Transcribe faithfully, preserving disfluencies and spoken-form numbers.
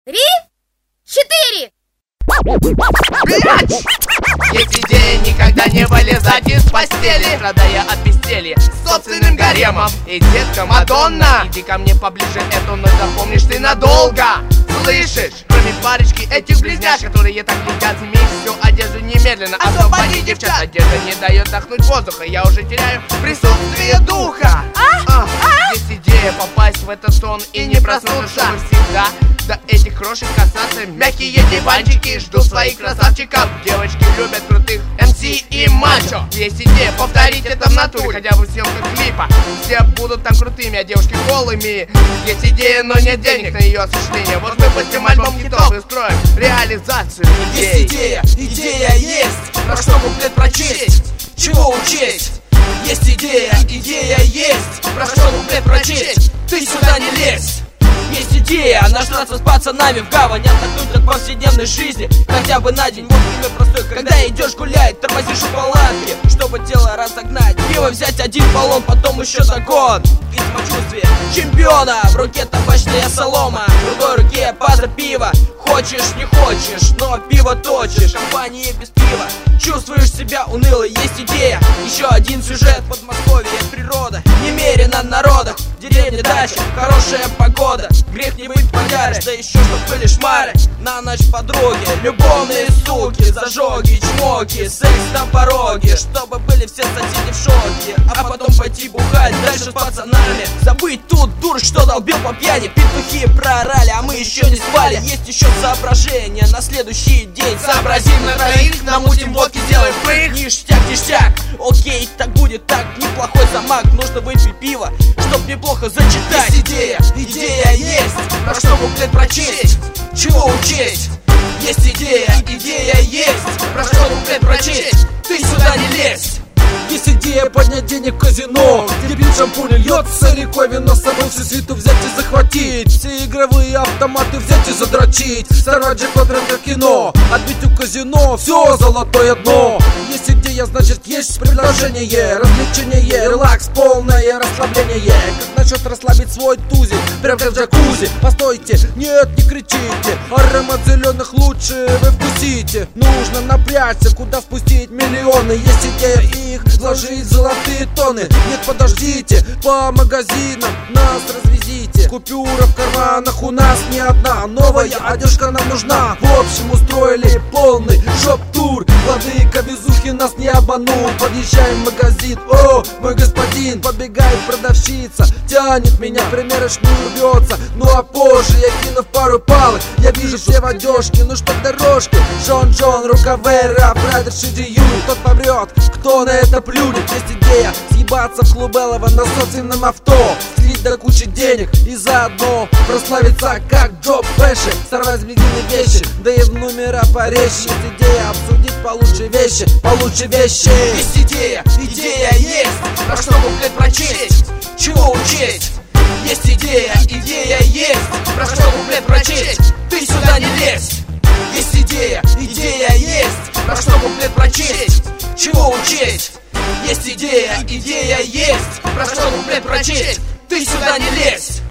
три, четыре. Есть идея никогда не вылезать из постели, страдая от безделья собственным гаремом. И детка Мадонна, иди ко мне поближе, эту ночь запомнишь ты надолго. Слышишь? Кроме парочки этих близняшек, которые так летят, имей всю одежду немедленно. Освободи девчат, одежда не дает вдохнуть воздуха, я уже теряю присутствие духа. а, а, Есть идея попасть в этот сон и не проснуться, чтобы всегда до этих крошек касаться. Мягкие диванчики, жду своих красавчиков. Девочки любят крутых эм си и мачо. Есть идея повторить это в натуре, хотя бы в съемках клипа. Все будут там крутыми, а девушки голыми. Есть идея, но нет денег на ее осуществление. Вот мы выпустим альбом хитов и устроим реализацию идей. Есть идея, идея есть, про что куплет прочесть, чего учесть. Есть идея, идея есть, про что куплет прочесть, ты сюда не лезь. Есть идея нажраться с пацанами в гавань, отдохнуть от повседневной жизни хотя бы на день. Вот пример простой, когда идешь гулять, тормозишь у палатки, чтобы тело разогнать. Пиво взять один баллон, потом еще загон. И самочувствие чемпиона, в руке табачная солома, в другой руке паза пива. Хочешь, не хочешь, но пиво точишь. Компания без пива, чувствуешь себя уныло. Есть идея, еще один сюжет. Подмосковье, природа, немерено народов. Деревня, дача, хорошая погода. Грех не быть подаришь, да еще чтоб были шмары. На ночь подруги, любовные суки, зажоги, чмоки, секс на пороге. Чтобы были все соседи в шоке, а потом пойти бухать дальше с пацанами. Забыть тут дур, что долбил по пьяни. Петухи проорали, а мы еще не спали. Есть еще соображения на следующий день. Сообразим на троих, намутим водки, сделаем прыг. Ништяк, ништяк, окей, так будет так. Неплохой замак, нужно выпить пиво, чтоб неплохо зачитать. Есть идея, идея есть, про что куплет прочесть, чего учесть. Есть идея, идея есть, про что куплет прочесть, ты сюда не лезь. Есть идея поднять денег в казино, где пьют шампунь, льется рекой вино. С собой всю свиту взять и захватить, все игровые автоматы взять и задрочить, сорвать джекпот рынка кино, отбить у казино все золотое дно. Есть идея, значит есть предложение, развлечение, релакс, полное расслабление. Как насчет расслабить свой тузик, прям как в джакузи? Постойте, нет, не кричите, аромат зеленых лучше вы вкусите. Нужно напрячься, куда спустить миллионы. Есть идея их вложить в золотые тонны. Нет, подождите, по магазинам нас развезите. Купюра в карманах у нас не одна, новая одежка нам нужна. В общем, устроили полный шоп-тур. Владыка Безухи нас не обманул. Подъезжаем в магазин, о, мой господин. Подбегает продавщица, тянет меня, примерочную рвется. Ну а позже я, кинув пару палок, я вижу все в одежке, ну что дорожки. Джон Джон, Рукавера, Прайдер, Шидиюй. Тот помрет, кто на это плюнет. Есть идея съебаться в Клубелово на собственном авто, слить до кучи денег и заодно прославиться как Джо Пэши. Сорвать бегины вещи, да и в номера поречь. Есть идея обсудить получше вещи, получше вещи. Есть идея, идея есть, про что куплет прочесть, чего учесть. Есть идея, идея есть, про что куплет прочесть, ты сюда не лезь. Есть идея, идея есть, про что куплет прочесть, чего учесть. Есть идея, идея есть, про что куплет прочесть, ты сюда не лезь.